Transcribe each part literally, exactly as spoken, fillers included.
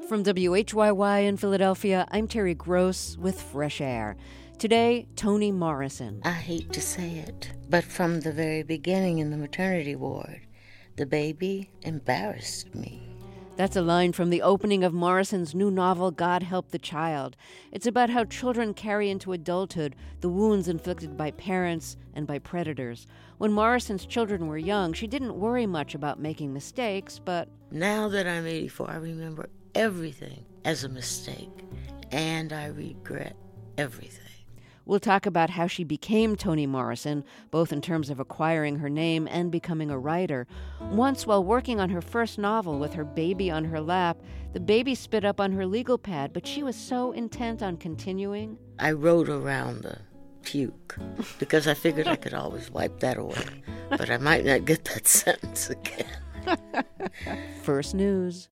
From W H Y Y in Philadelphia, I'm Terry Gross with Fresh Air. Today, Toni Morrison. I hate to say it, but from the very beginning in the maternity ward, the baby embarrassed me. That's a line from the opening of Morrison's new novel, God Help the Child. It's about how children carry into adulthood the wounds inflicted by parents and by predators. When Morrison's children were young, she didn't worry much about making mistakes, but... Now that I'm eighty-four, I remember everything as a mistake, and I regret everything. We'll talk about how she became Toni Morrison, both in terms of acquiring her name and becoming a writer. Once, while working on her first novel with her baby on her lap, the baby spit up on her legal pad, but she was so intent on continuing. I wrote around the puke because I figured I could always wipe that away, but I might not get that sentence again. First news.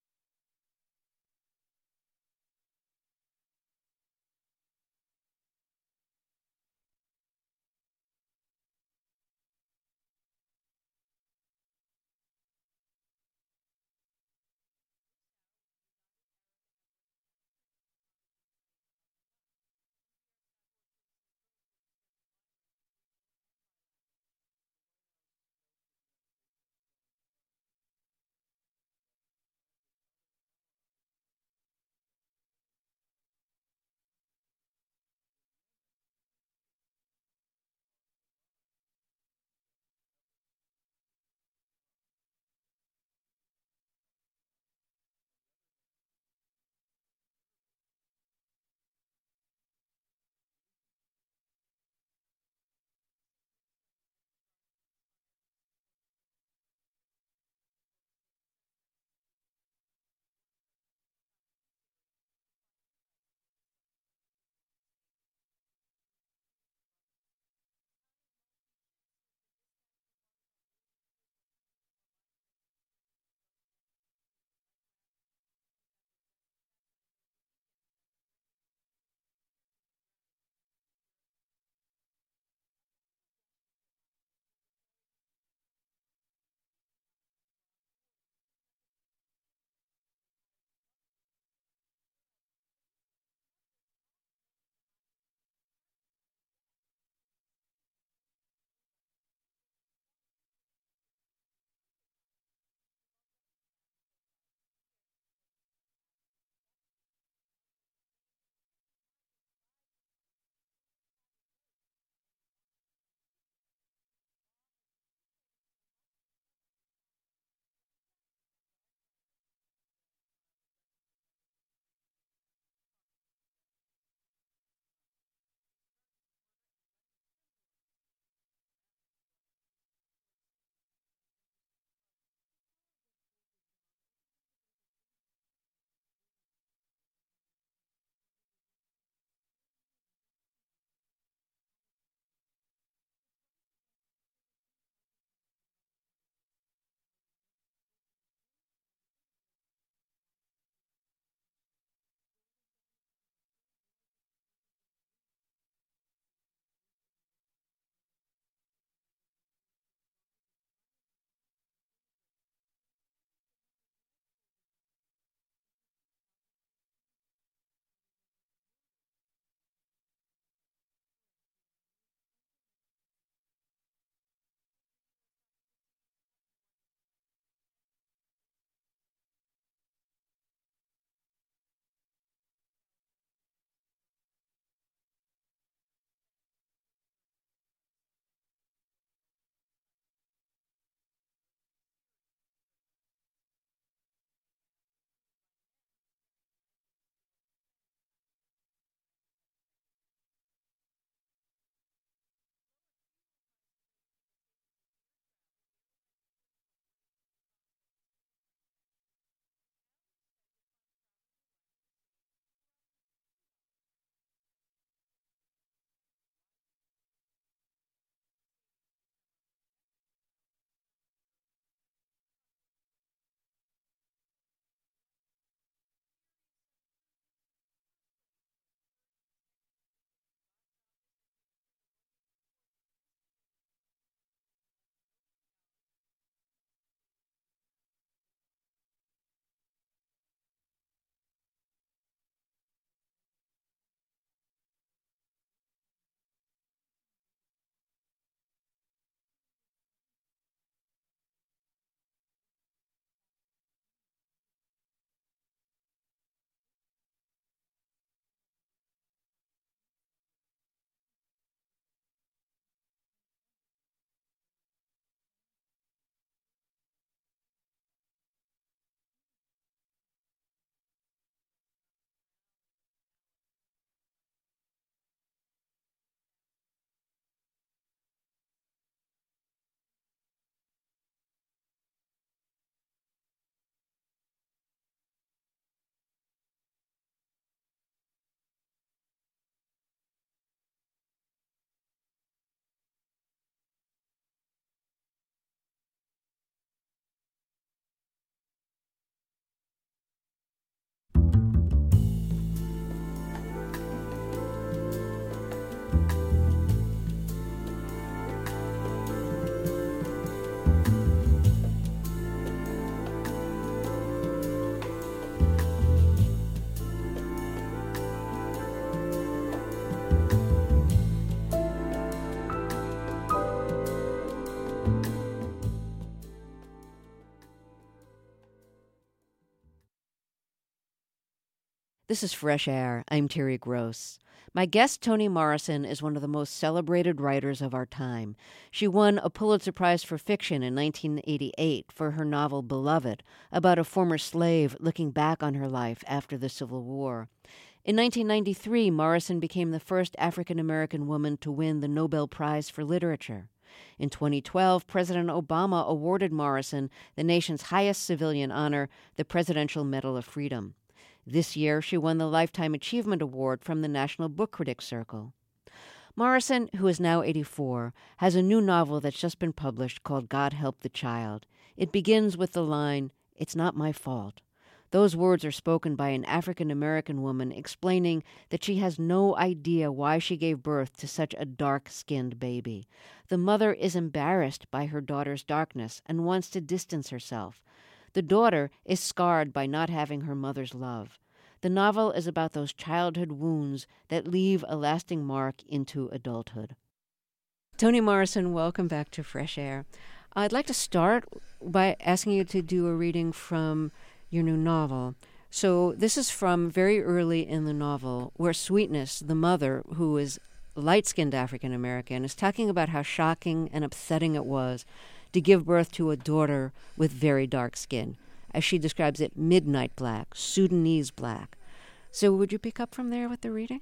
This is Fresh Air. I'm Terry Gross. My guest, Toni Morrison, is one of the most celebrated writers of our time. She won a Pulitzer Prize for Fiction in nineteen eighty-eight for her novel Beloved, about a former slave looking back on her life after the Civil War. In nineteen ninety-three, Morrison became the first African-American woman to win the Nobel Prize for Literature. In twenty twelve, President Obama awarded Morrison the nation's highest civilian honor, the Presidential Medal of Freedom. This year, she won the Lifetime Achievement Award from the National Book Critics Circle. Morrison, who is now eighty-four, has a new novel that's just been published called God Help the Child. It begins with the line, "It's not my fault." Those words are spoken by an African-American woman explaining that she has no idea why she gave birth to such a dark-skinned baby. The mother is embarrassed by her daughter's darkness and wants to distance herself. The daughter is scarred by not having her mother's love. The novel is about those childhood wounds that leave a lasting mark into adulthood. Toni Morrison, welcome back to Fresh Air. I'd like to start by asking you to do a reading from your new novel. So this is from very early in the novel, where Sweetness, the mother, who is light-skinned African-American, is talking about how shocking and upsetting it was to give birth to a daughter with very dark skin. As she describes it, midnight black, Sudanese black. So would you pick up from there with the reading?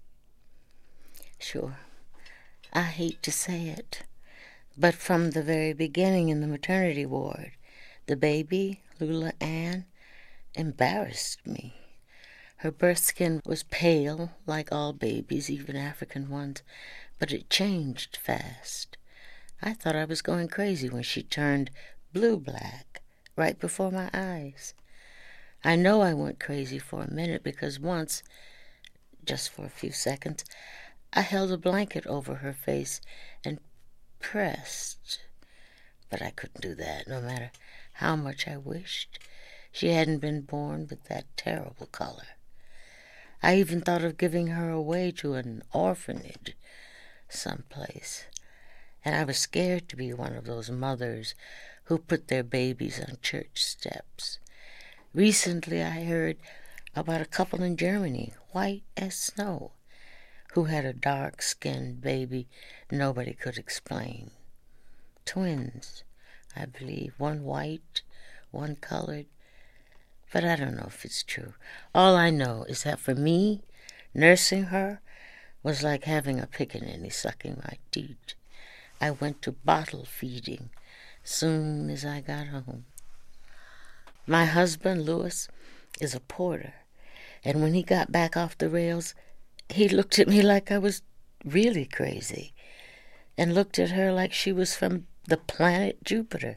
Sure. I hate to say it, but from the very beginning in the maternity ward, the baby, Lula Ann, embarrassed me. Her birth skin was pale, like all babies, even African ones, but it changed fast. I thought I was going crazy when she turned blue-black right before my eyes. I know I went crazy for a minute because once, just for a few seconds, I held a blanket over her face and pressed. But I couldn't do that, no matter how much I wished. She hadn't been born with that terrible color. I even thought of giving her away to an orphanage someplace. And I was scared to be one of those mothers who put their babies on church steps. Recently I heard about a couple in Germany, white as snow, who had a dark-skinned baby nobody could explain. Twins, I believe, one white, one colored. But I don't know if it's true. All I know is that for me, nursing her was like having a pickaninny sucking my teeth. I went to bottle feeding soon as I got home. My husband, Louis, is a porter, and when he got back off the rails, he looked at me like I was really crazy, and looked at her like she was from the planet Jupiter.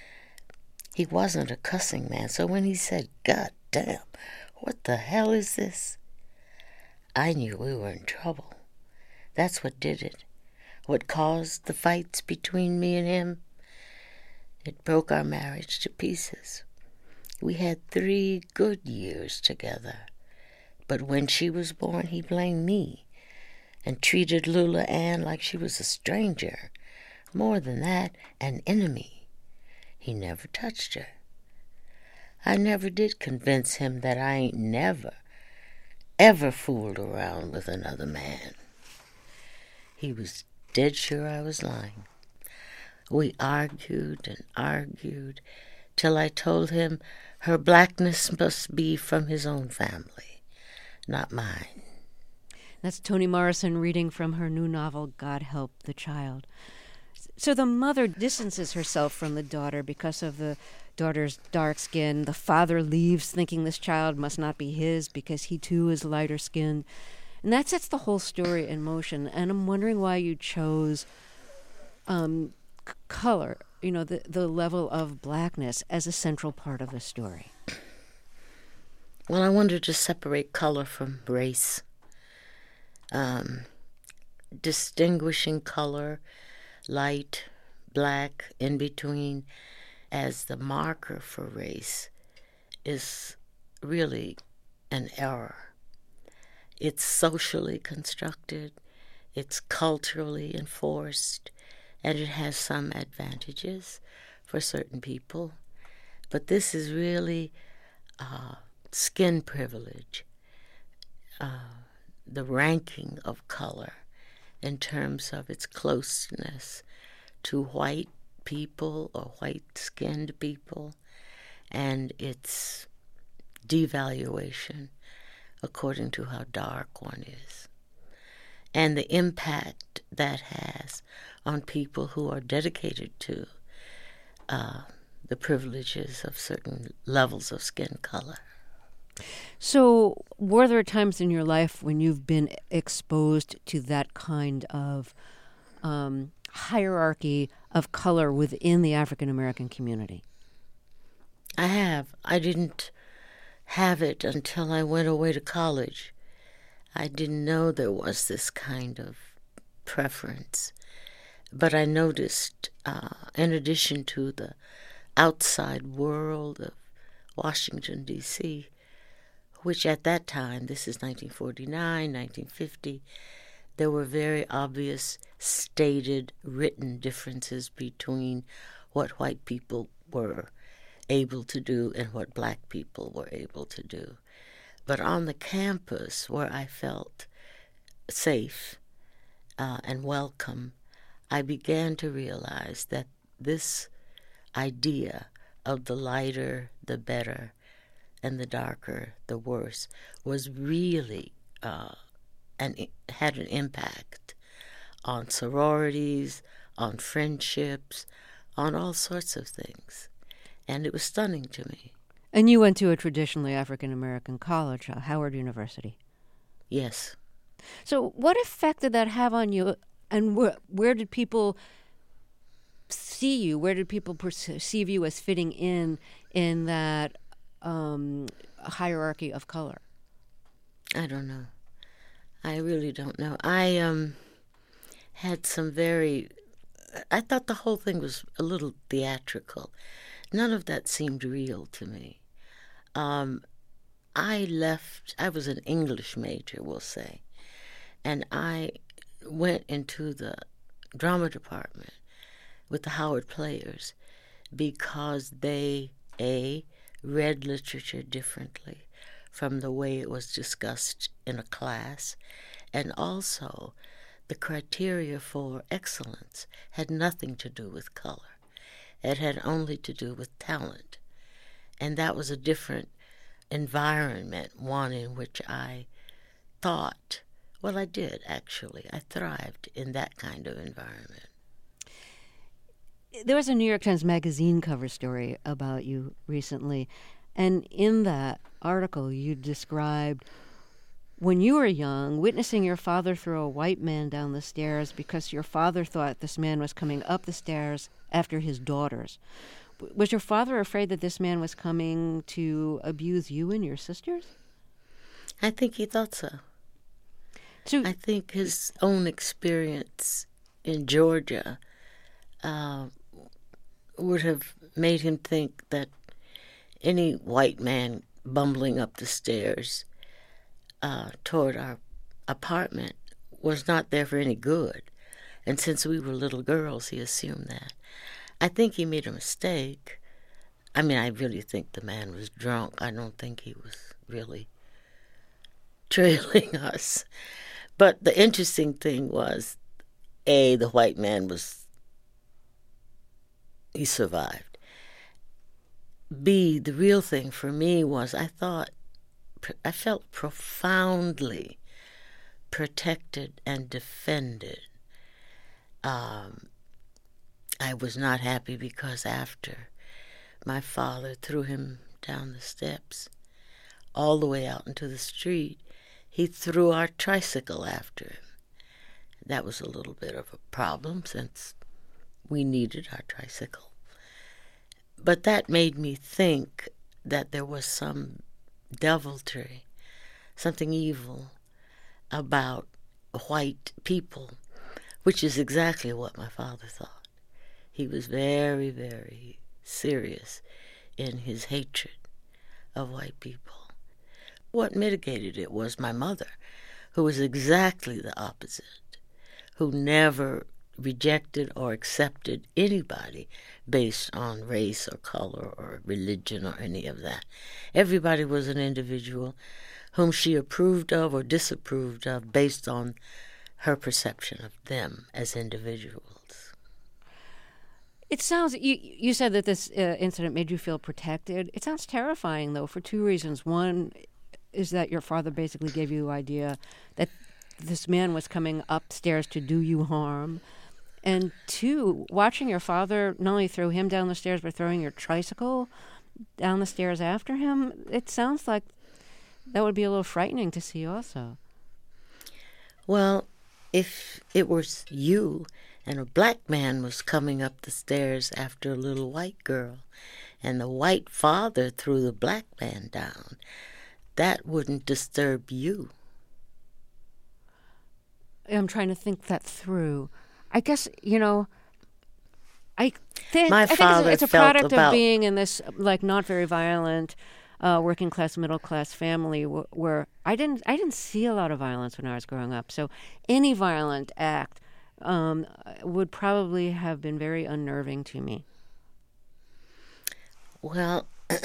He wasn't a cussing man, so when he said, "God damn, what the hell is this?" I knew we were in trouble. That's what did it. What caused the fights between me and him? It broke our marriage to pieces. We had three good years together. But when she was born, he blamed me and treated Lula Ann like she was a stranger. More than that, an enemy. He never touched her. I never did convince him that I ain't never, ever fooled around with another man. He was dead sure I was lying. We argued and argued till I told him her blackness must be from his own family, not mine. That's Toni Morrison reading from her new novel, God Help the Child. So the mother distances herself from the daughter because of the daughter's dark skin. The father leaves thinking this child must not be his because he too is lighter skinned. And that sets the whole story in motion. And I'm wondering why you chose um, c- color, you know, the, the level of blackness as a central part of the story. Well, I wanted to separate color from race. Um, distinguishing color, light, black, in between, as the marker for race is really an error. It's socially constructed, it's culturally enforced, and it has some advantages for certain people. But this is really uh, skin privilege uh, the ranking of color in terms of its closeness to white people or white-skinned people, and its devaluation according to how dark one is, and the impact that has on people who are dedicated to uh, the privileges of certain levels of skin color. So, were there times in your life when you've been exposed to that kind of um, hierarchy of color within the African American community? I have. I didn't have it until I went away to college. I didn't know there was this kind of preference. But I noticed, uh, in addition to the outside world of Washington, D C, which at that time, this is nineteen forty-nine, nineteen fifty, there were very obvious stated written differences between what white people were able to do and what black people were able to do. But on the campus where I felt safe uh, and welcome, I began to realize that this idea of the lighter, the better, and the darker, the worse, was really, uh, and it had an impact on sororities, on friendships, on all sorts of things. And it was stunning to me. And you went to a traditionally African-American college, uh, Howard University. Yes. So what effect did that have on you, and wh- where did people see you? Where did people perceive you as fitting in in that um, hierarchy of color? I don't know. I really don't know. I um, had some very... I thought the whole thing was a little theatrical. None of that seemed real to me. Um, I left... I was an English major, we'll say, and I went into the drama department with the Howard Players because they, A, read literature differently from the way it was discussed in a class, and also the criteria for excellence had nothing to do with color. It had only to do with talent. And that was a different environment, one in which I thought, well, I did, actually. I thrived in that kind of environment. There was a New York Times Magazine cover story about you recently, and in that article you described when you were young, witnessing your father throw a white man down the stairs because your father thought this man was coming up the stairs after his daughters. Was your father afraid that this man was coming to abuse you and your sisters? I think he thought so. so I think his own experience in Georgia uh, would have made him think that any white man bumbling up the stairs uh, toward our apartment was not there for any good. And since we were little girls, he assumed that. I think he made a mistake. I mean, I really think the man was drunk. I don't think he was really trailing us. But the interesting thing was, A, the white man was, he survived. B, the real thing for me was I thought, I felt profoundly protected and defended. Um, I was not happy because after my father threw him down the steps, all the way out into the street, he threw our tricycle after him. That was a little bit of a problem since we needed our tricycle. But that made me think that there was some deviltry, something evil about white people, which is exactly what my father thought. He was very, very serious in his hatred of white people. What mitigated it was my mother, who was exactly the opposite, who never rejected or accepted anybody based on race or color or religion or any of that. Everybody was an individual whom she approved of or disapproved of based on her perception of them as individuals. It sounds, you, you said that this uh, incident made you feel protected. It sounds terrifying, though, for two reasons. One is that your father basically gave you the idea that this man was coming upstairs to do you harm. And two, watching your father not only throw him down the stairs, but throwing your tricycle down the stairs after him, it sounds like that would be a little frightening to see also. Well, if it was you and a black man was coming up the stairs after a little white girl, and the white father threw the black man down, that wouldn't disturb you. I'm trying to think that through. I guess, you know, I think, My I think father it's, a, it's a felt product about, of being in this, like, not very violent, uh, working class, middle class family wh- where I didn't, I didn't see a lot of violence when I was growing up. So any violent act um, would probably have been very unnerving to me. Well,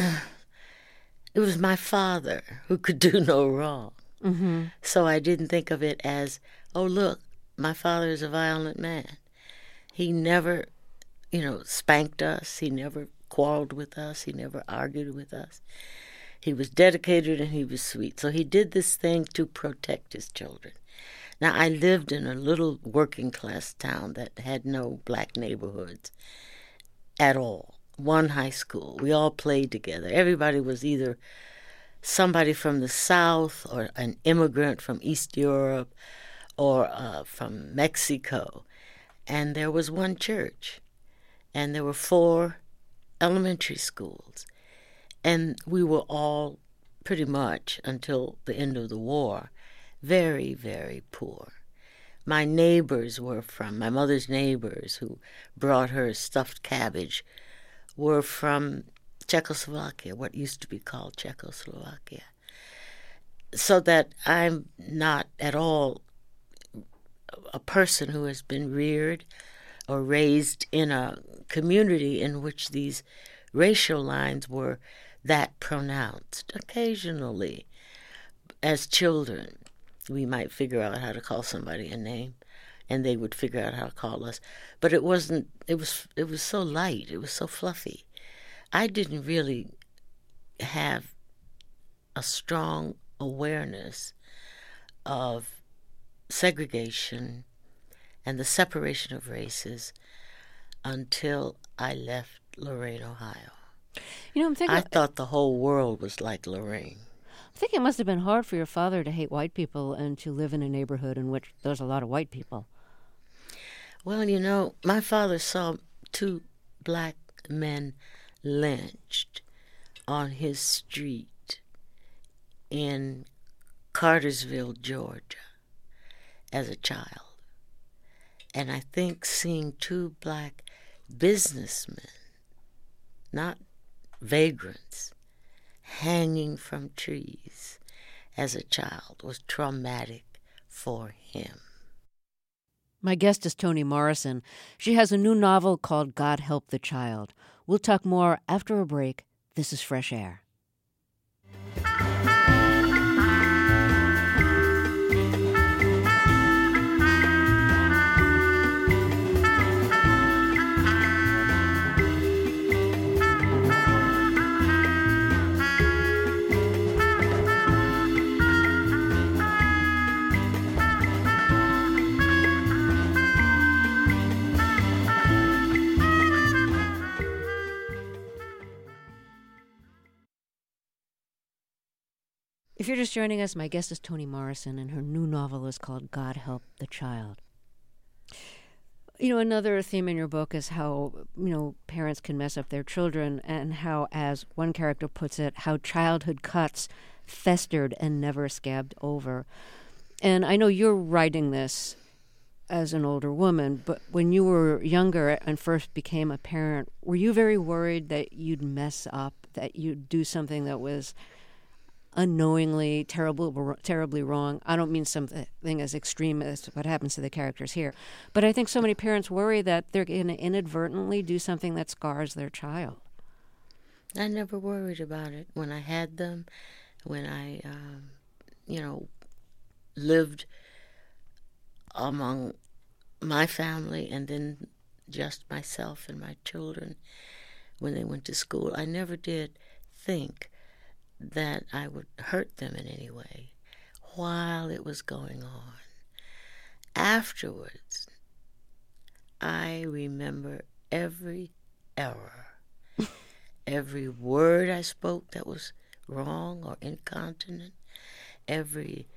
it was my father who could do no wrong. Mm-hmm. So I didn't think of it as, oh, look, my father is a violent man. He never, you know, spanked us. He never quarreled with us. He never argued with us. He was dedicated and he was sweet. So he did this thing to protect his children. Now, I lived in a little working class town that had no black neighborhoods at all. One high school. We all played together. Everybody was either somebody from the South or an immigrant from East Europe or uh, from Mexico. And there was one church. And there were four elementary schools. And we were all pretty much, until the end of the war, very, very poor. My neighbors were from, my mother's neighbors who brought her stuffed cabbage were from Czechoslovakia, what used to be called Czechoslovakia. So that I'm not at all a person who has been reared or raised in a community in which these racial lines were that pronounced. Occasionally, as children, we might figure out how to call somebody a name, and they would figure out how to call us. But it wasn't, it was it was so light, it was so fluffy. I didn't really have a strong awareness of segregation and the separation of races until I left Lorain, Ohio. You know, I'm thinking, I thought the whole world was like Lorain. I think it must have been hard for your father to hate white people and to live in a neighborhood in which there's a lot of white people. Well, you know, my father saw two black men lynched on his street in Cartersville, Georgia, as a child. And I think seeing two black businessmen, not vagrants, hanging from trees as a child was traumatic for him. My guest is Toni Morrison. She has a new novel called God Help the Child. We'll talk more after a break. This is Fresh Air. If you're just joining us, my guest is Toni Morrison, and her new novel is called God Help the Child. You know, another theme in your book is how, you know, parents can mess up their children, and how, as one character puts it, how childhood cuts festered and never scabbed over. And I know you're writing this as an older woman, but when you were younger and first became a parent, were you very worried that you'd mess up, that you'd do something that was unknowingly terrible, terribly wrong? I don't mean something as extreme as what happens to the characters here, but I think so many parents worry that they're going to inadvertently do something that scars their child. I never worried about it when I had them, when I um, you know, lived among my family and then just myself and my children when they went to school. I never did think that I would hurt them in any way while it was going on. Afterwards, I remember every error, every word I spoke that was wrong or incontinent, every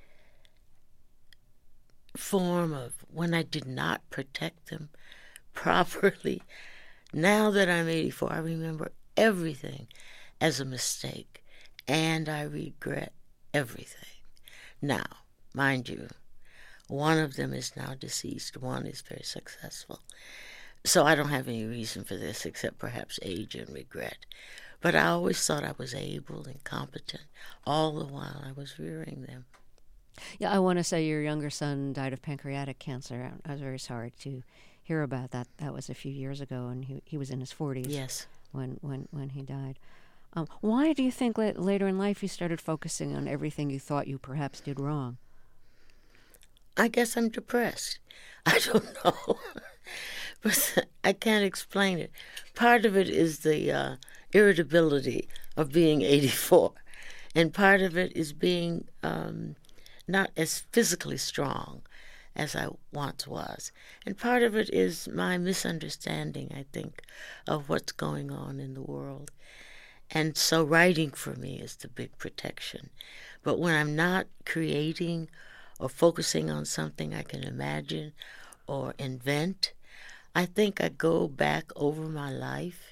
form of when I did not protect them properly. Now that I'm eighty-four, I remember everything as a mistake, and I regret everything. Now, mind you, one of them is now deceased. One is very successful. So I don't have any reason for this except perhaps age and regret. But I always thought I was able and competent all the while I was rearing them. Yeah, I want to say your younger son died of pancreatic cancer. I was very sorry to hear about that. That was a few years ago, and he he was in his forties. Yes. When when when he died. Um, why do you think la- later in life you started focusing on everything you thought you perhaps did wrong? I guess I'm depressed. I don't know. But I can't explain it. Part of it is the uh, irritability of being eighty-four. And part of it is being um, not as physically strong as I once was. And part of it is my misunderstanding, I think, of what's going on in the world. And so writing for me is the big protection. But when I'm not creating or focusing on something I can imagine or invent, I think I go back over my life.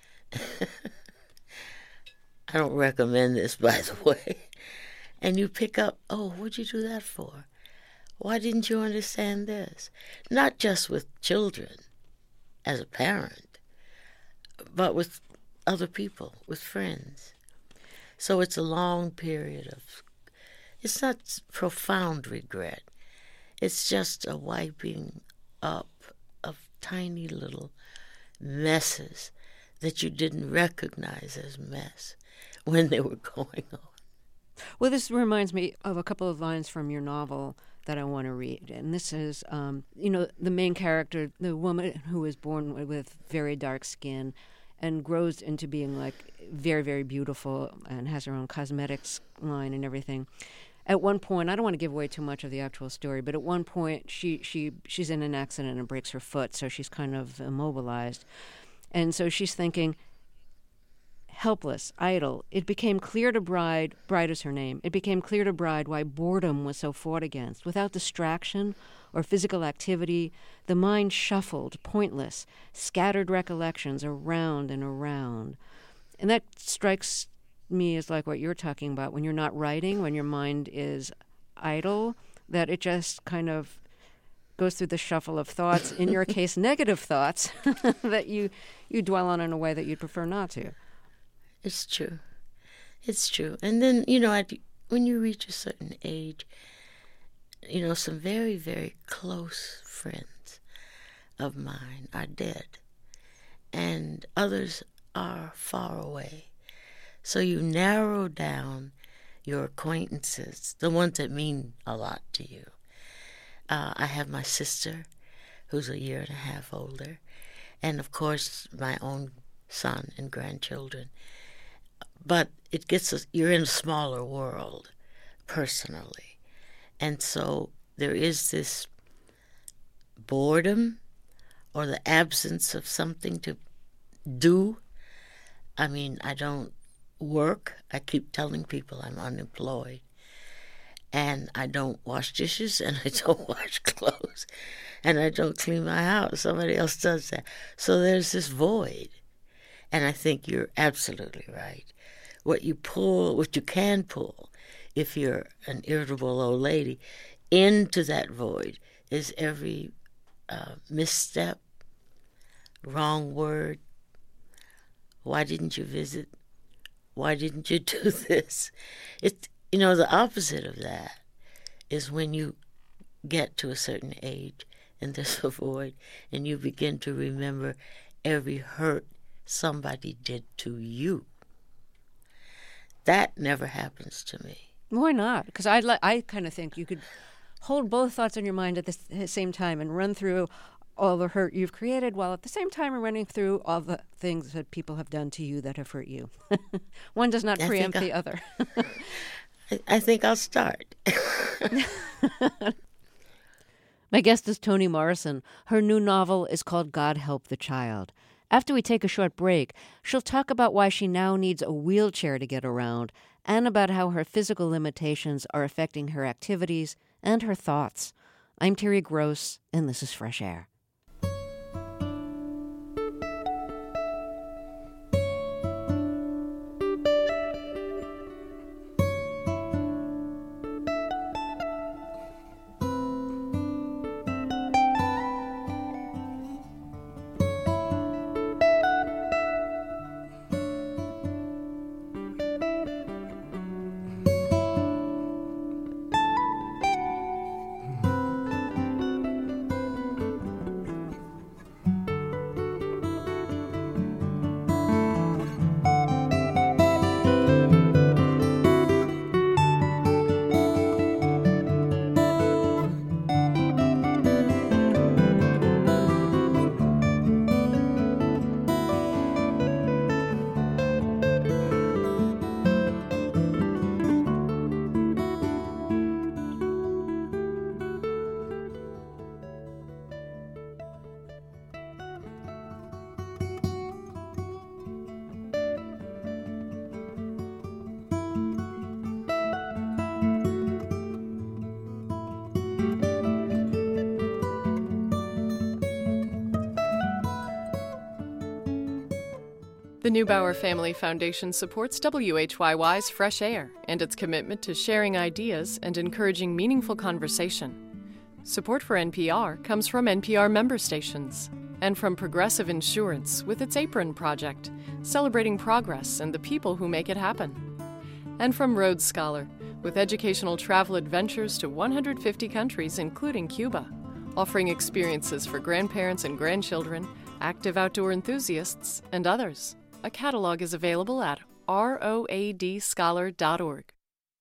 I don't recommend this, by the way. And you pick up, oh, what'd you do that for? Why didn't you understand this? Not just with children as a parent, but with other people, with friends. So it's a long period of, it's not profound regret. It's just a wiping up of tiny little messes that you didn't recognize as mess when they were going on. Well, this reminds me of a couple of lines from your novel that I want to read. And this is, um, you know, the main character, the woman who was born with very dark skin and grows into being like very, very beautiful and has her own cosmetics line and everything. At one point, I don't want to give away too much of the actual story, but at one point she, she she's in an accident and breaks her foot, so she's kind of immobilized. And so she's thinking, helpless, idle. It became clear to Bride, Bride is her name, it became clear to Bride why boredom was so fought against. Without distraction or physical activity, the mind shuffled, pointless, scattered recollections around and around. And that strikes me as like what you're talking about, when you're not writing, when your mind is idle, that it just kind of goes through the shuffle of thoughts, in your case, negative thoughts, that you, you dwell on in a way that you'd prefer not to. It's true. It's true. And then, you know, at, when you reach a certain age, you know, some very, very close friends of mine are dead, and others are far away. So you narrow down your acquaintances, the ones that mean a lot to you. Uh, I have my sister, who's a year and a half older, and of course my own son and grandchildren. But it gets us, you're in a smaller world, personally. And so there is this boredom or the absence of something to do. I mean, I don't work. I keep telling people I'm unemployed. And I don't wash dishes, and I don't wash clothes, and I don't clean my house. Somebody else does that. So there's this void. And I think you're absolutely right. What you pull, what you can pull, if you're an irritable old lady, into that void is every uh, misstep, wrong word. Why didn't you visit? Why didn't you do this? It's, you know, the opposite of that is when you get to a certain age and there's a void and you begin to remember every hurt somebody did to you. That never happens to me. Why not? Because I li- I kind of think you could hold both thoughts in your mind at the s- same time and run through all the hurt you've created while at the same time running through all the things that people have done to you that have hurt you. One does not I preempt think the other. I, I think I'll start. My guest is Toni Morrison. Her new novel is called God Help the Child. After we take a short break, she'll talk about why she now needs a wheelchair to get around and about how her physical limitations are affecting her activities and her thoughts. I'm Terry Gross, and this is Fresh Air. The Neubauer Family Foundation supports W H Y Y's Fresh Air and its commitment to sharing ideas and encouraging meaningful conversation. Support for N P R comes from N P R member stations and from Progressive Insurance with its Apron Project, celebrating progress and the people who make it happen. And from Rhodes Scholar, with educational travel adventures to one hundred fifty countries, including Cuba, offering experiences for grandparents and grandchildren, active outdoor enthusiasts, and others. A catalog is available at road scholar dot org.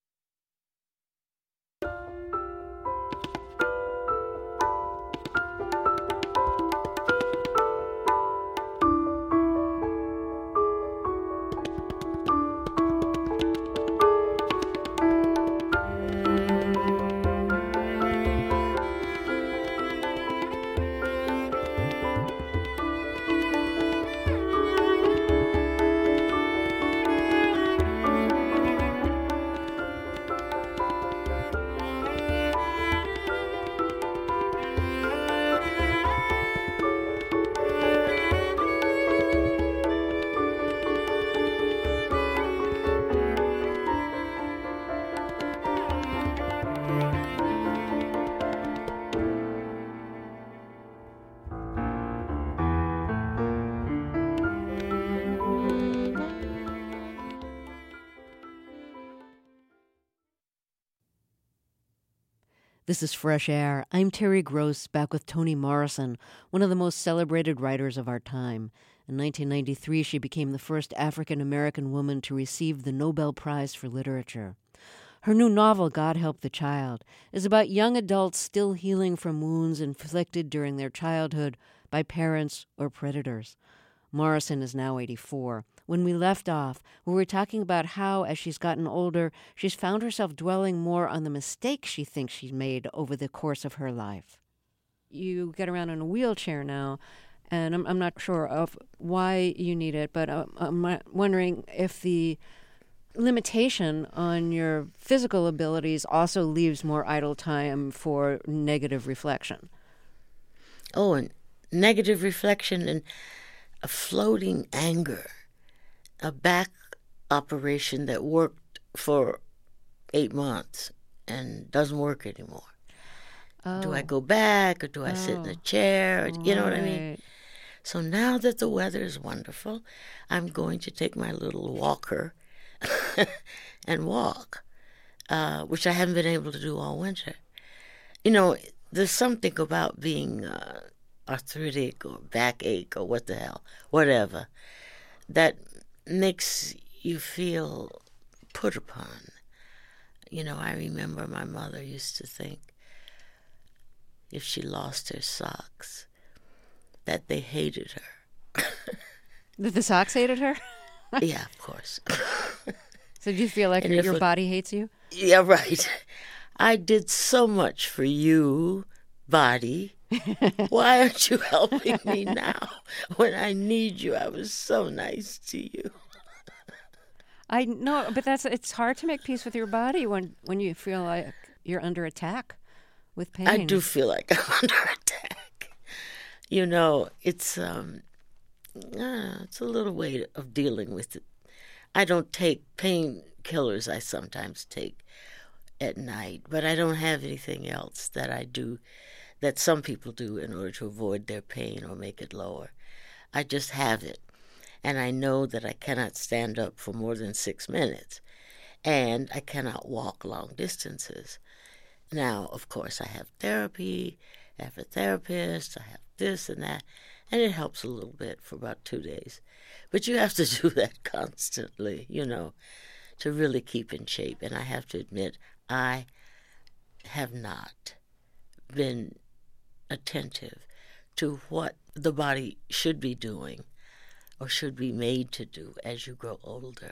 This is Fresh Air. I'm Terry Gross, back with Toni Morrison, one of the most celebrated writers of our time. In nineteen ninety-three, she became the first African-American woman to receive the Nobel Prize for Literature. Her new novel, God Help the Child, is about young adults still healing from wounds inflicted during their childhood by parents or predators. Morrison is now eighty-four. When we left off, we were talking about how, as she's gotten older, she's found herself dwelling more on the mistakes she thinks she's made over the course of her life. You get around in a wheelchair now, and I'm, I'm not sure of why you need it, but I'm, I'm wondering if the limitation on your physical abilities also leaves more idle time for negative reflection. Oh, and negative reflection and a floating anger. A back operation that worked for eight months and doesn't work anymore. Oh. Do I go back or do I oh. sit in a chair? Or, you know right. what I mean? So now that the weather is wonderful, I'm going to take my little walker and walk, uh, which I haven't been able to do all winter. You know, there's something about being uh, arthritic or backache or what the hell, whatever, that makes you feel put upon. You know, I remember my mother used to think if she lost her socks, that they hated her. That the socks hated her? Yeah, of course. So do you feel like And your, if your a- body hates you? Yeah, right. I did so much for you, body. Why aren't you helping me now? When I need you, I was so nice to you. I know, but that's it's hard to make peace with your body when, when you feel like you're under attack with pain. I do feel like I'm under attack. You know, it's um, uh, it's a little way of dealing with it. I don't take painkillers. I sometimes take at night, but I don't have anything else that I do that some people do in order to avoid their pain or make it lower. I just have it, and I know that I cannot stand up for more than six minutes, and I cannot walk long distances. Now, of course, I have therapy, I have a therapist, I have this and that, and it helps a little bit for about two days. But you have to do that constantly, you know, to really keep in shape. And I have to admit, I have not been attentive to what the body should be doing or should be made to do as you grow older.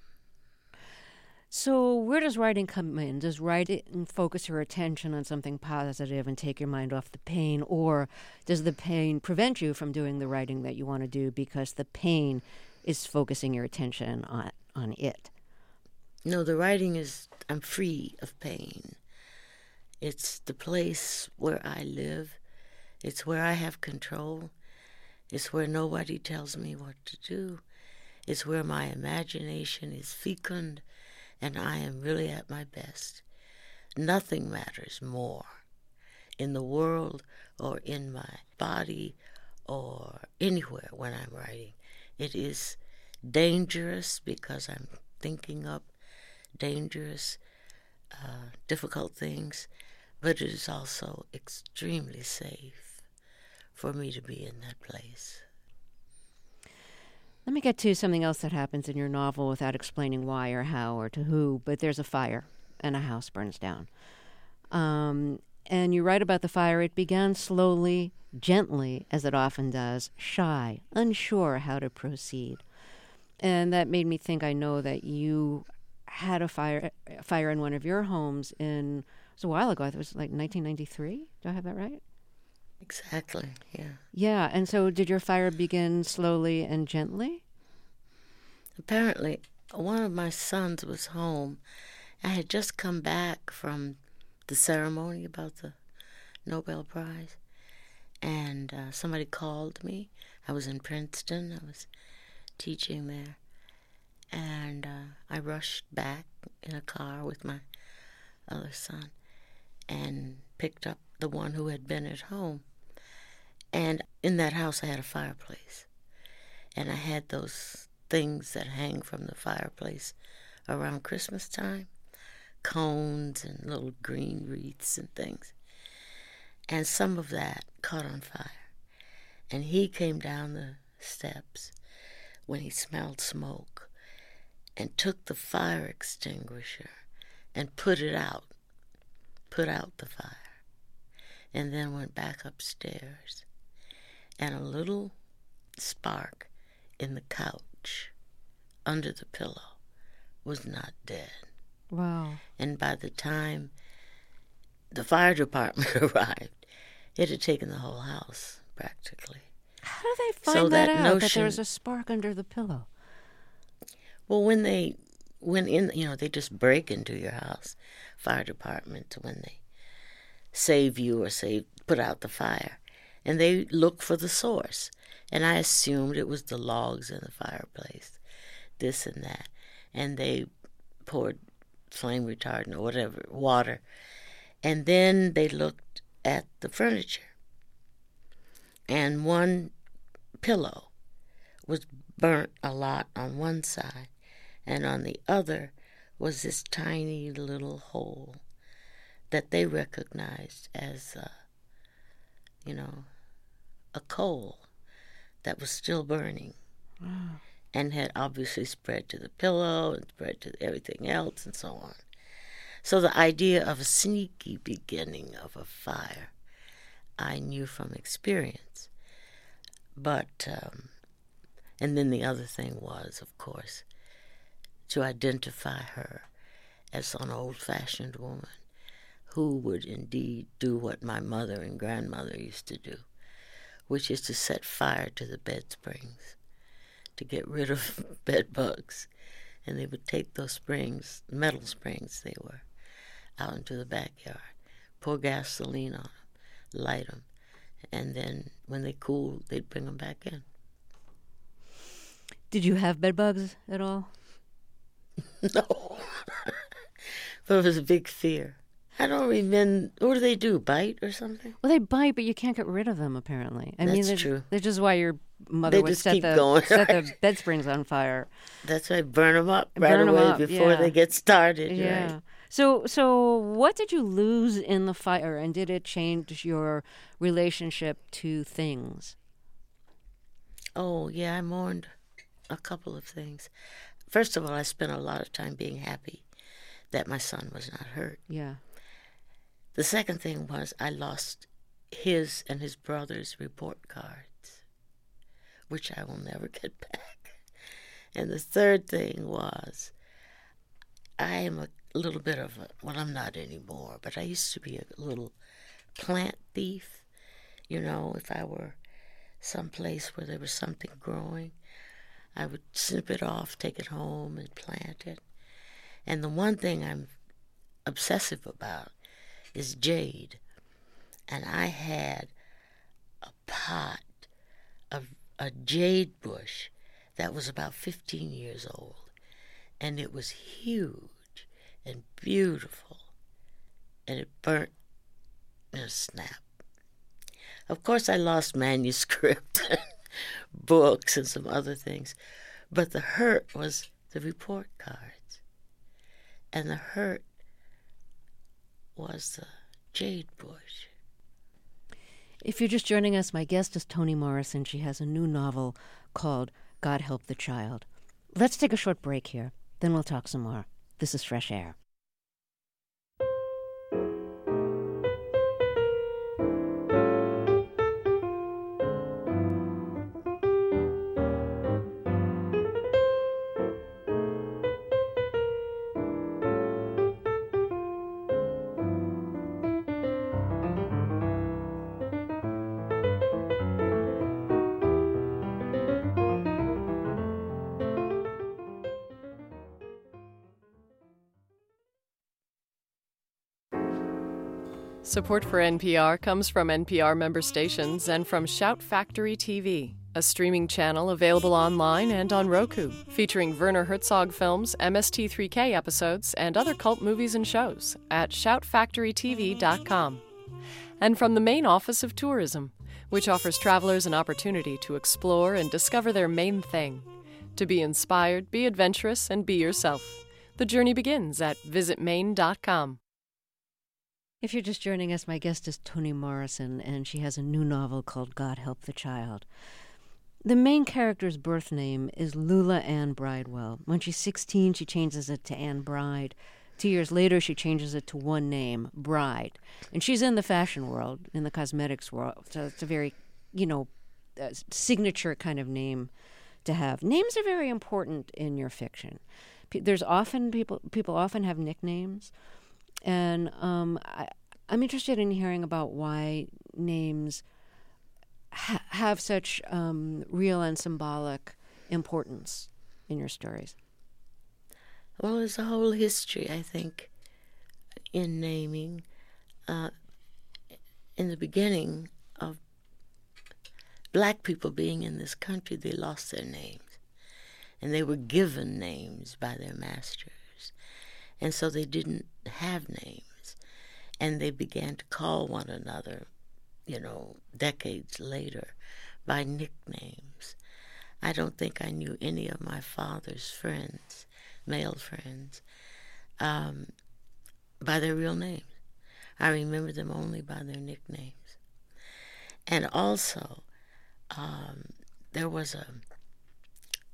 So where does writing come in? Does writing focus your attention on something positive and take your mind off the pain, or does the pain prevent you from doing the writing that you want to do because the pain is focusing your attention on, on it? No, the writing is, I'm free of pain. It's the place where I live. It's where I have control. It's where nobody tells me what to do. It's where my imagination is fecund and I am really at my best. Nothing matters more in the world or in my body or anywhere when I'm writing. It is dangerous because I'm thinking up dangerous, uh, difficult things, but it is also extremely safe for me to be in that place. Let me get to something else that happens in your novel without explaining why or how or to who, but there's a fire and a house burns down. Um, and you write about the fire. It began slowly, gently, as it often does, shy, unsure how to proceed. And that made me think, I know that you had a fire a fire in one of your homes in, it was a while ago, I think it was like nineteen ninety-three. Do I have that right? Exactly, yeah. Yeah, and so did your fire begin slowly and gently? Apparently, one of my sons was home. I had just come back from the ceremony about the Nobel Prize, and uh, somebody called me. I was in Princeton. I was teaching there, and uh, I rushed back in a car with my other son and picked up the one who had been at home. And in that house I had a fireplace, and I had those things that hang from the fireplace around Christmas time, cones and little green wreaths and things. And some of that caught on fire. And he came down the steps when he smelled smoke and took the fire extinguisher and put it out, put out the fire, and then went back upstairs. And a little spark in the couch under the pillow was not dead. Wow. And by the time the fire department arrived, it had taken the whole house, practically. How do they find So that, that out, notion- that there's a spark under the pillow? Well, when they went in, you know, they just break into your house, fire department, when they save you or save, put out the fire. And they look for the source. And I assumed it was the logs in the fireplace, this and that. And they poured flame retardant or whatever, water. And then they looked at the furniture. And one pillow was burnt a lot on one side, and on the other was this tiny little hole that they recognized as, uh, you know, a coal that was still burning. Wow. And had obviously spread to the pillow and spread to everything else and so on. So the idea of a sneaky beginning of a fire, I knew from experience. But, um, and then the other thing was, of course, to identify her as an old-fashioned woman who would indeed do what my mother and grandmother used to do, which is to set fire to the bed springs to get rid of bed bugs. And they would take those springs, metal springs they were, out into the backyard, pour gasoline on them, light them, and then when they cooled, they'd bring them back in. Did you have bed bugs at all? No. But it was a big fear. I don't remember. What do they do, bite or something? Well, they bite, but you can't get rid of them, apparently. I That's mean, they're, true. That's just why your mother They would just set, keep the, going, set right? the bed springs on fire. That's right, burn them up right Burn 'em away up, before yeah. they get started. Yeah. Right? So, so what did you lose in the fire, and did it change your relationship to things? Oh, yeah, I mourned a couple of things. First of all, I spent a lot of time being happy that my son was not hurt. Yeah. The second thing was I lost his and his brother's report cards, which I will never get back. And the third thing was I am a little bit of a, well, I'm not anymore, but I used to be a little plant thief. You know, if I were someplace where there was something growing, I would snip it off, take it home, and plant it. And the one thing I'm obsessive about is jade. And I had a pot of a jade bush that was about fifteen years old. And it was huge and beautiful. And it burnt in a snap. Of course, I lost manuscript, books, and some other things. But the hurt was the report cards. And the hurt was the jade bush. If you're just joining us, my guest is Toni Morrison. She has a new novel called God Help the Child. Let's take a short break here, then we'll talk some more. This is Fresh Air. Support for N P R comes from N P R member stations and from Shout Factory T V, a streaming channel available online and on Roku, featuring Werner Herzog films, M S T three K episodes, and other cult movies and shows at shout factory t v dot com. And from the Maine Office of Tourism, which offers travelers an opportunity to explore and discover their Maine thing. To be inspired, be adventurous, and be yourself. The journey begins at visit maine dot com. If you're just joining us, my guest is Toni Morrison, and she has a new novel called God Help the Child. The main character's birth name is Lula Ann Bridewell. When she's sixteen, she changes it to Ann Bride. Two years later, she changes it to one name, Bride. And she's in the fashion world, in the cosmetics world. So it's a very, you know, uh, signature kind of name to have. Names are very important in your fiction. P- there's often people, people often have nicknames. And um, I, I'm interested in hearing about why names ha- have such um, real and symbolic importance in your stories. Well, there's a whole history, I think, in naming. Uh, in the beginning of black people being in this country, they lost their names. And they were given names by their masters. And so they didn't have names. And they began to call one another, you know, decades later by nicknames. I don't think I knew any of my father's friends, male friends, um, by their real names. I remember them only by their nicknames. And also, um, there was a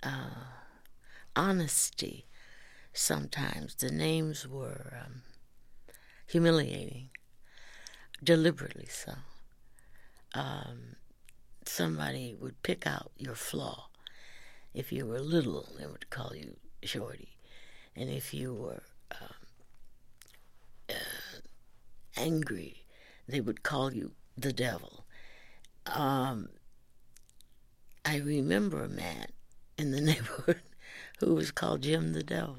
uh, honesty. Sometimes the names were um, humiliating, deliberately so. Um, somebody would pick out your flaw. If you were little, they would call you Shorty. And if you were um, uh, angry, they would call you the devil. Um, I remember a man in the neighborhood who was called Jim the Devil.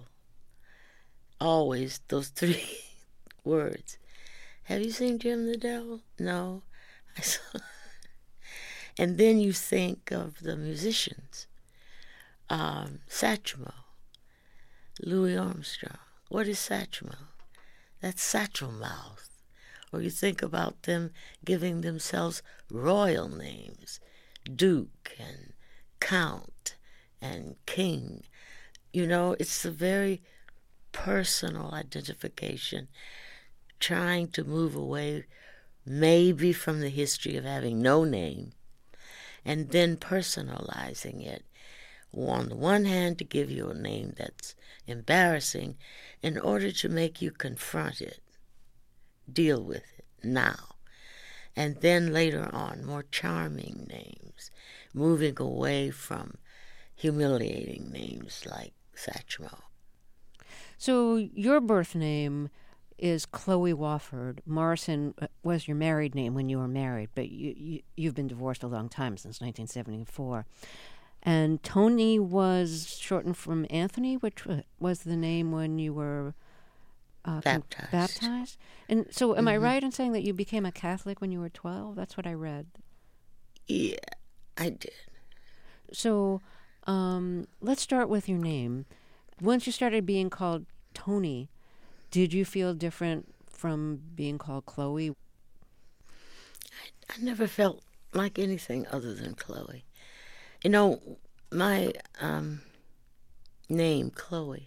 Always those three words. Have you seen Jim the Devil? No. I saw. And then you think of the musicians. Um, Satchmo, Louis Armstrong. What is Satchmo? That's Satchel Mouth. Or you think about them giving themselves royal names, Duke and Count and King. You know, it's a very personal identification, trying to move away maybe from the history of having no name, and then personalizing it. On the one hand, to give you a name that's embarrassing in order to make you confront it, deal with it now. And then later on, more charming names, moving away from humiliating names like Satchmo. So your birth name is Chloe Wofford. Morrison was your married name when you were married, but you, you, you've been divorced a long time, since nineteen seventy-four. And Tony was shortened from Anthony, which was the name when you were uh, baptized. baptized. And so am mm-hmm. I right in saying that you became a Catholic when you were twelve? That's what I read. Yeah, I did. So um, let's start with your name. Once you started being called Tony, did you feel different from being called Chloe? I, I never felt like anything other than Chloe. You know, my um, name, Chloe,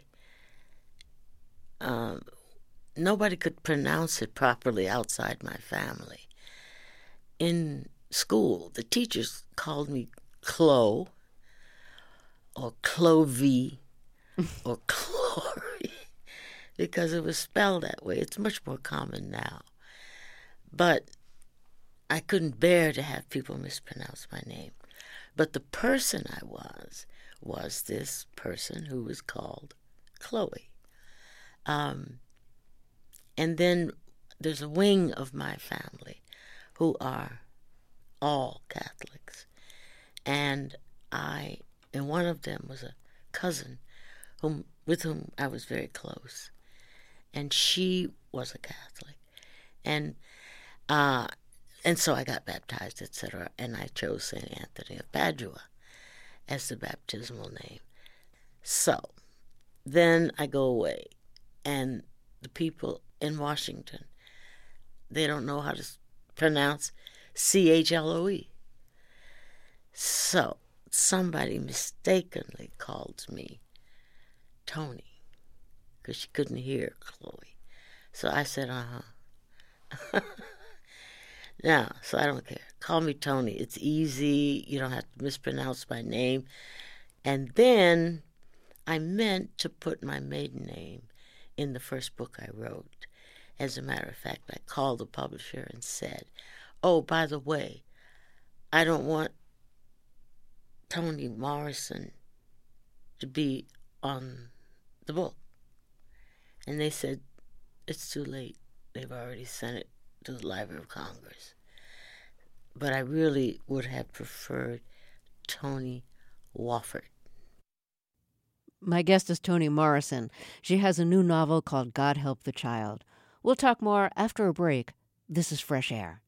um, nobody could pronounce it properly outside my family. In school, the teachers called me Chloe, or Clovey, or Chloe, because it was spelled that way. It's much more common now. But I couldn't bear to have people mispronounce my name. But the person I was, was this person who was called Chloe. Um, and then there's a wing of my family who are all Catholics. And I, and one of them was a cousin whom, with whom I was very close. And she was a Catholic. And uh, and so I got baptized, et cetera, and I chose Saint Anthony of Padua as the baptismal name. So then I go away, and the people in Washington, they don't know how to pronounce C H L O E. So somebody mistakenly called me Tony, because she couldn't hear Chloe. So I said, uh-huh. Now, so I don't care. Call me Tony. It's easy. You don't have to mispronounce my name. And then I meant to put my maiden name in the first book I wrote. As a matter of fact, I called the publisher and said, oh, by the way, I don't want Toni Morrison to be on the book. And they said, it's too late. They've already sent it to the Library of Congress. But I really would have preferred Toni Wofford. My guest is Toni Morrison. She has a new novel called God Help the Child. We'll talk more after a break. This is Fresh Air.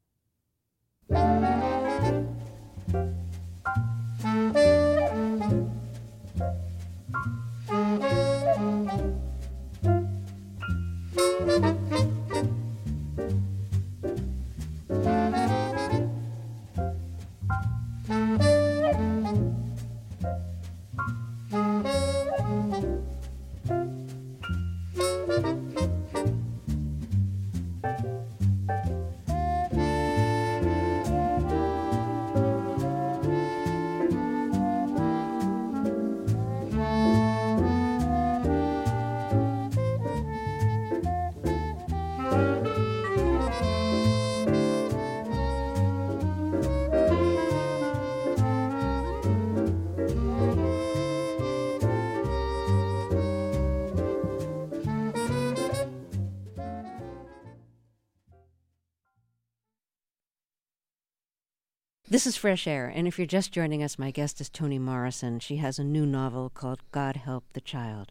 This is Fresh Air, and if you're just joining us, my guest is Toni Morrison. She has a new novel called God Help the Child.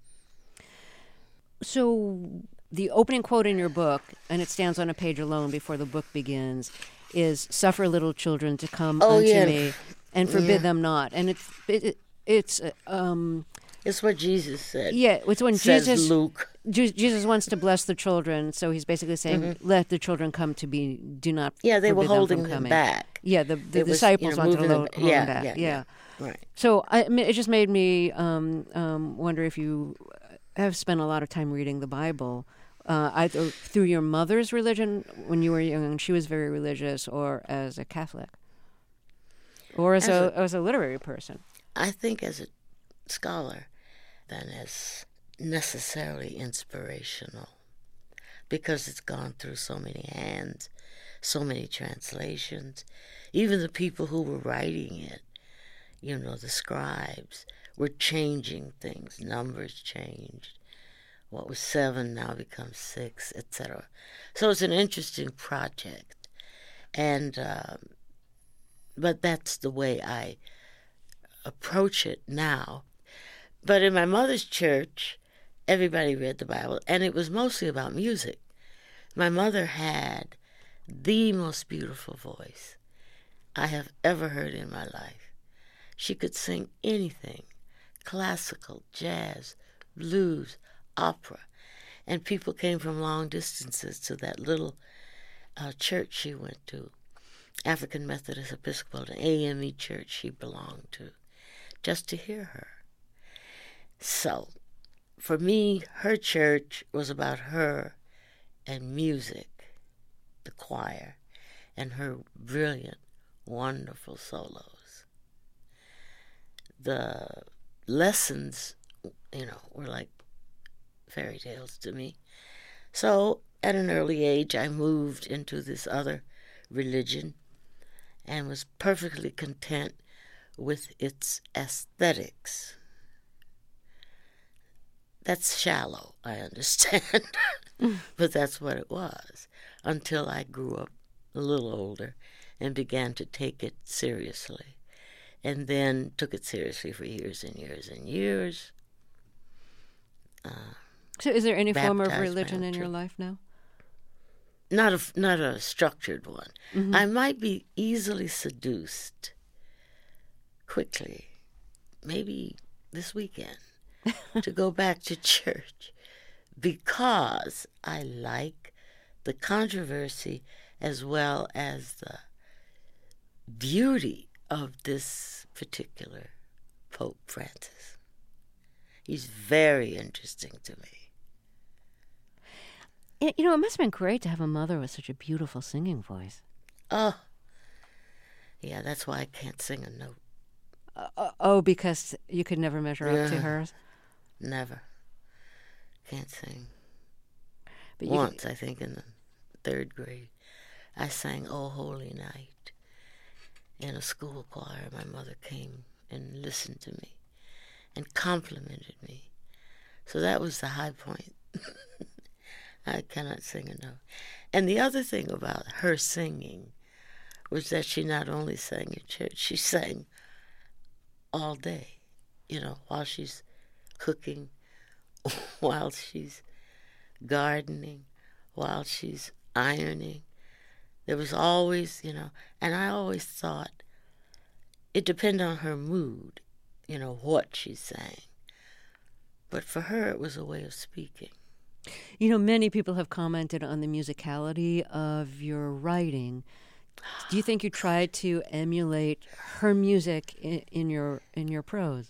So the opening quote in your book, and it stands on a page alone before the book begins, is, "Suffer little children to come oh, unto yeah. me, and forbid yeah. them not." And it's it, it's uh, um, it's what Jesus said. Yeah, it's when Says Jesus Luke. Jesus wants to bless the children, so he's basically saying, mm-hmm. "Let the children come to me. Do not." Yeah, they were forbid them holding from them coming. back. Yeah, the, the It was, disciples you know, wanted to moving hold them- them yeah, back. yeah, Yeah. yeah. Right. So I, I mean, it just made me um, um, wonder if you have spent a lot of time reading the Bible, uh, either through your mother's religion when you were young and she was very religious, or as a Catholic, or as, As a, a- as a literary person. I think as a scholar than as necessarily inspirational, because it's gone through so many hands, so many translations. Even the people who were writing it, you know, the scribes, were changing things. Numbers changed. What was seven now becomes six, et cetera. So it's an interesting project. And, um, but that's the way I approach it now. But in my mother's church, everybody read the Bible, and it was mostly about music. My mother had the most beautiful voice I have ever heard in my life. She could sing anything, classical, jazz, blues, opera. And people came from long distances to that little uh, church she went to, African Methodist Episcopal, an A M E church she belonged to, just to hear her. So, for me, her church was about her and music, the choir, and her brilliant, wonderful solos. The lessons, you know, were like fairy tales to me. So, at an early age, I moved into this other religion and was perfectly content with its aesthetics. That's shallow, I understand, but that's what it was, until I grew up a little older and began to take it seriously, and then took it seriously for years and years and years. Uh, So is there any form of baptized religion my in your children. life now? Not a, not a structured one. Mm-hmm. I might be easily seduced quickly, maybe this weekend, to go back to church, because I like the controversy as well as the beauty of this particular Pope Francis. He's very interesting to me. It, you know, it must have been great to have a mother with such a beautiful singing voice. Oh, yeah, that's why I can't sing a note. Uh, oh, because you could never measure up to Yeah. hers? Never. Can't sing. But you Once, I think, in the third grade, I sang "Oh Holy Night" in a school choir. My mother came and listened to me and complimented me. So that was the high point. I cannot sing a note. And the other thing about her singing was that she not only sang in church, she sang all day, you know, while she's cooking, while she's gardening, while she's ironing. There was always, you know, and I always thought it depended on her mood, you know, what she sang. But for her, it was a way of speaking. You know, many people have commented on the musicality of your writing. Do you think you tried to emulate her music in, in your in your prose?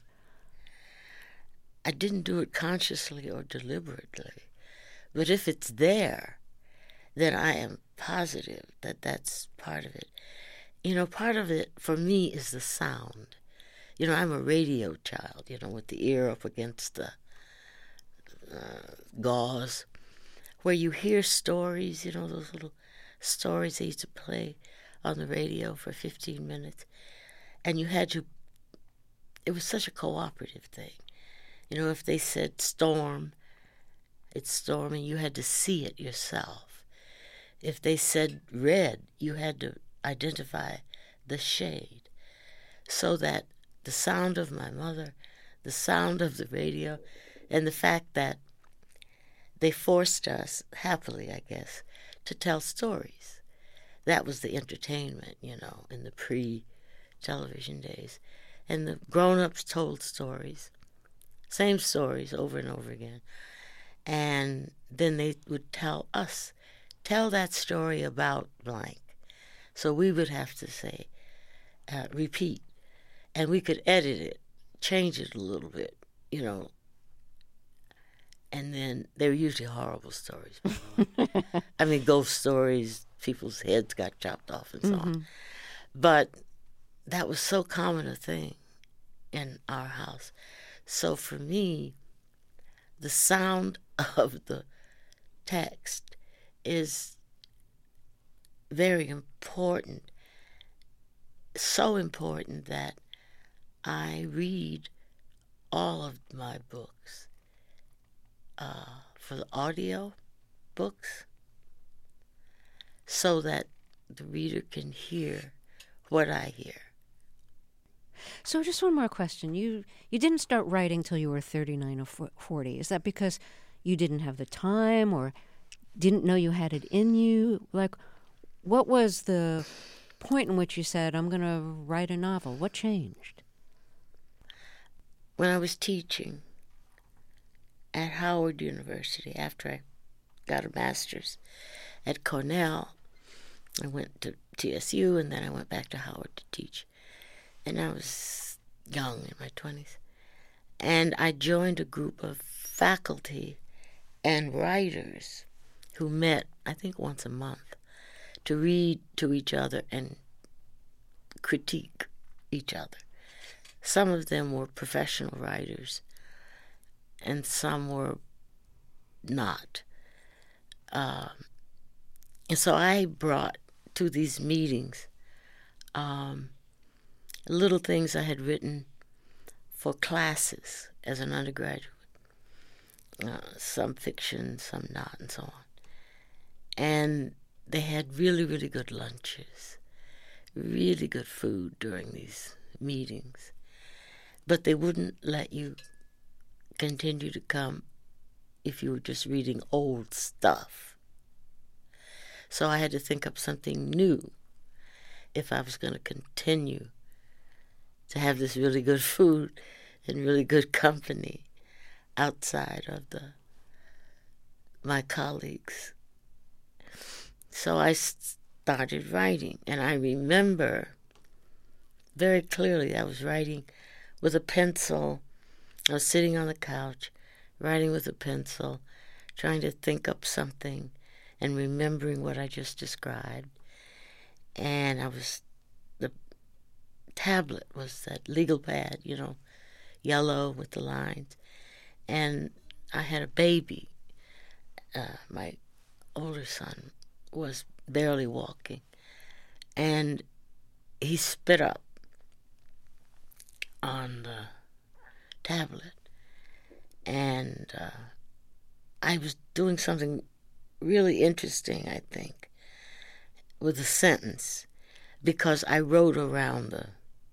I didn't do it consciously or deliberately. But if it's there, then I am positive that that's part of it. You know, part of it for me is the sound. You know, I'm a radio child, you know, with the ear up against the uh, gauze, where you hear stories, you know, those little stories they used to play on the radio for fifteen minutes. And you had to, it was such a cooperative thing. You know, if they said storm, it's storming, you had to see it yourself. If they said red, you had to identify the shade, so that the sound of my mother, the sound of the radio, and the fact that they forced us, happily I guess, to tell stories. That was the entertainment, you know, in the pre-television days. And the grown-ups told stories, same stories over and over again. And then they would tell us, tell that story about blank. So we would have to say, uh, repeat. And we could edit it, change it a little bit, you know. And then they were usually horrible stories. I mean, ghost stories, people's heads got chopped off and so mm-hmm. on. But that was so common a thing in our house. So for me, the sound of the text is very important, so important that I read all of my books uh, for the audio books so that the reader can hear what I hear. So just one more question. You you didn't start writing till you were thirty-nine or forty. Is that because you didn't have the time or didn't know you had it in you? Like, what was the point in which you said, I'm going to write a novel? What changed? When I was teaching at Howard University, after I got a master's at Cornell, I went to T S U and then I went back to Howard to teach. And I was young, in my twenties. And I joined a group of faculty and writers who met, I think, once a month to read to each other and critique each other. Some of them were professional writers, and some were not. Um, and so I brought to these meetings um, little things I had written for classes as an undergraduate. Uh, some fiction, some not, and so on. And they had really, really good lunches, really good food during these meetings. But they wouldn't let you continue to come if you were just reading old stuff. So I had to think up something new if I was going to continue to have this really good food and really good company outside of the my colleagues. So I started writing, and I remember very clearly I was writing with a pencil. I was sitting on the couch, writing with a pencil, trying to think up something and remembering what I just described. And I was, the tablet was that legal pad, you know, yellow with the lines. And I had a baby. Uh, my older son was barely walking. And he spit up on the tablet. And uh, I was doing something really interesting, I think, with a sentence, because I wrote around the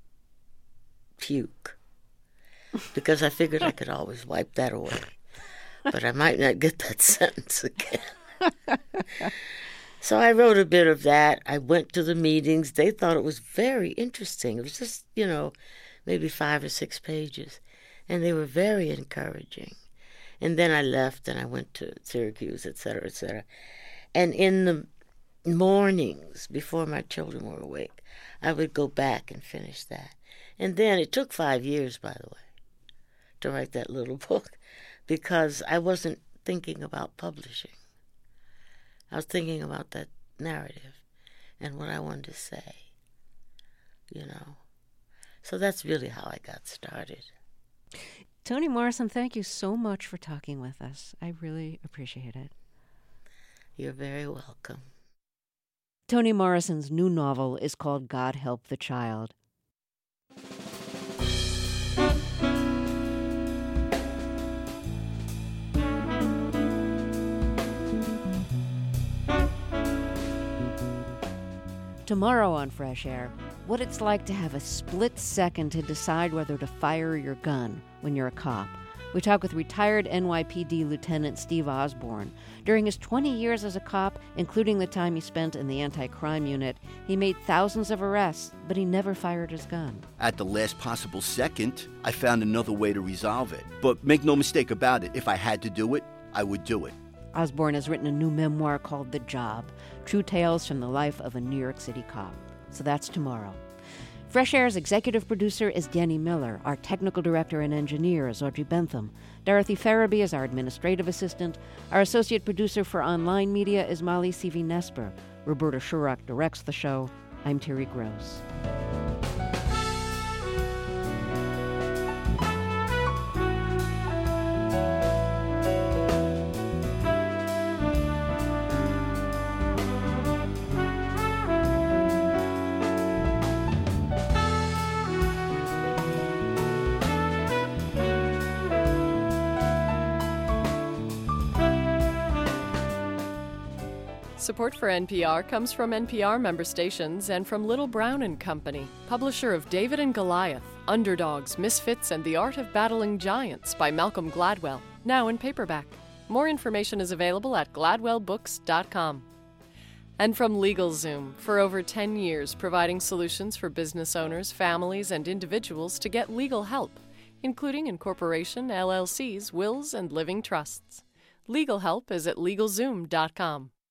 puke, because I figured I could always wipe that away, but I might not get that sentence again. So I wrote a bit of that. I went to the meetings. They thought it was very interesting. It was just, you know, maybe five or six pages, and they were very encouraging. And then I left and I went to Syracuse, et cetera, et cetera. And in the mornings, before my children were awake, I would go back and finish that. And then it took five years, by the way, to write that little book, because I wasn't thinking about publishing. I was thinking about that narrative and what I wanted to say, you know. So that's really how I got started. Toni Morrison, thank you so much for talking with us. I really appreciate it. You're very welcome. Toni Morrison's new novel is called God Help the Child. Tomorrow on Fresh Air, what it's like to have a split second to decide whether to fire your gun when you're a cop. We talk with retired N Y P D Lieutenant Steve Osborne. During his twenty years as a cop, including the time he spent in the anti-crime unit, he made thousands of arrests, but he never fired his gun. At the last possible second, I found another way to resolve it. But make no mistake about it, if I had to do it, I would do it. Osborne has written a new memoir called The Job, True Tales from the Life of a New York City Cop. So that's tomorrow. Fresh Air's executive producer is Danny Miller. Our technical director and engineer is Audrey Bentham. Dorothy Farabee is our administrative assistant. Our associate producer for online media is Molly Seavey-Nesper. Roberta Shurock directs the show. I'm Terry Gross. Support for N P R comes from N P R member stations and from Little Brown and Company, publisher of David and Goliath, Underdogs, Misfits, and the Art of Battling Giants by Malcolm Gladwell, now in paperback. More information is available at gladwell books dot com. And from LegalZoom, for over ten years providing solutions for business owners, families, and individuals to get legal help, including incorporation, L L Cs, wills, and living trusts. Legal help is at legal zoom dot com.